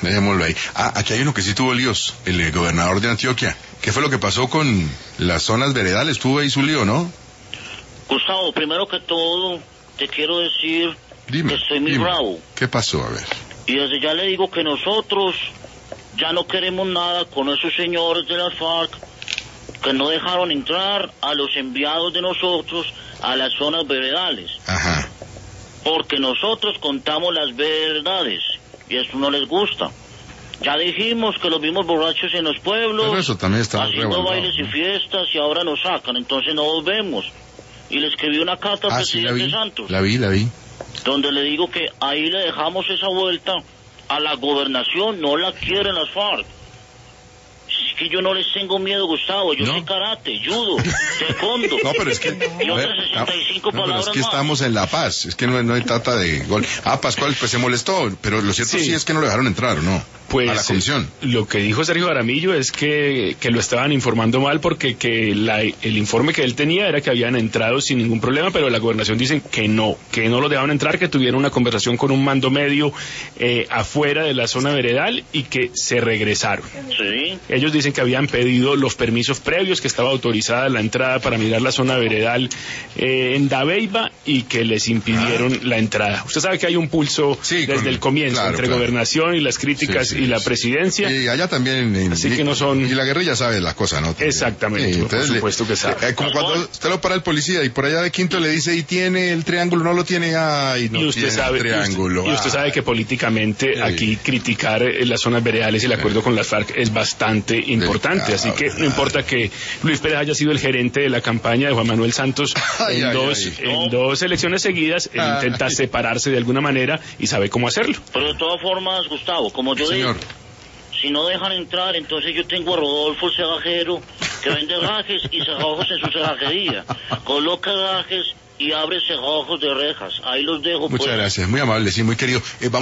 dejémoslo ahí. Aquí hay uno que sí tuvo líos, el gobernador de Antioquia. ¿Qué fue lo que pasó con las zonas veredales? Tuvo ahí su lío, ¿no? Gustavo, primero que todo, te quiero decir que estoy muy bravo. ¿Qué pasó? A ver. Y desde ya le digo que nosotros ya no queremos nada con esos señores de las FARC que no dejaron entrar a los enviados de nosotros a las zonas veredales. Ajá. Porque nosotros contamos las verdades y eso no les gusta. Ya dijimos que los vimos borrachos en los pueblos, pero eso también está haciendo bailes y fiestas, y ahora nos sacan, entonces no los vemos. Y le escribí una carta al presidente Santos. La vi. Donde le digo que ahí le dejamos esa vuelta a la gobernación, no la quieren las FARC. Es que yo no les tengo miedo, Gustavo, yo sé karate, judo, taekwondo. No, pero es que... Y otras 65 palabras pero es que más. estamos en La Paz, es que no hay trata de gol. Pascual, pues se molestó, pero lo cierto sí es que no lo dejaron entrar, ¿o no? Pues, a la comisión. Lo que dijo Sergio Jaramillo es que lo estaban informando mal porque el informe que él tenía era que habían entrado sin ningún problema, pero la gobernación dicen que no lo dejaron entrar, que tuvieron una conversación con un mando medio afuera de la zona veredal y que se regresaron. Sí. Ellos dicen que habían pedido los permisos previos, que estaba autorizada la entrada para mirar la zona veredal en Dabeiba y que les impidieron la entrada. Usted sabe que hay un pulso desde el comienzo entre gobernación y las críticas y la presidencia. Y allá también. Así que no son... Y la guerrilla sabe la cosa, ¿no? También. Exactamente, entonces, por supuesto que sabe. Como cuando usted lo para el policía y por allá de Quinto le dice, ¿y tiene el triángulo? No lo tiene, no y usted tiene sabe, el triángulo. Y usted sabe que políticamente aquí criticar las zonas veredales y el acuerdo con las FARC es bastante importante. Así que no importa que Luis Pérez haya sido el gerente de la campaña de Juan Manuel Santos en dos elecciones seguidas, él intenta separarse de alguna manera y sabe cómo hacerlo. Pero de todas formas, Gustavo, como yo digo, si no dejan entrar, entonces yo tengo a Rodolfo el cegajero que vende gajes y cejojos en su cegajería. Coloca gajes y abre cejojos de rejas. Ahí los dejo. Muchas gracias, muy amable, sí, muy querido.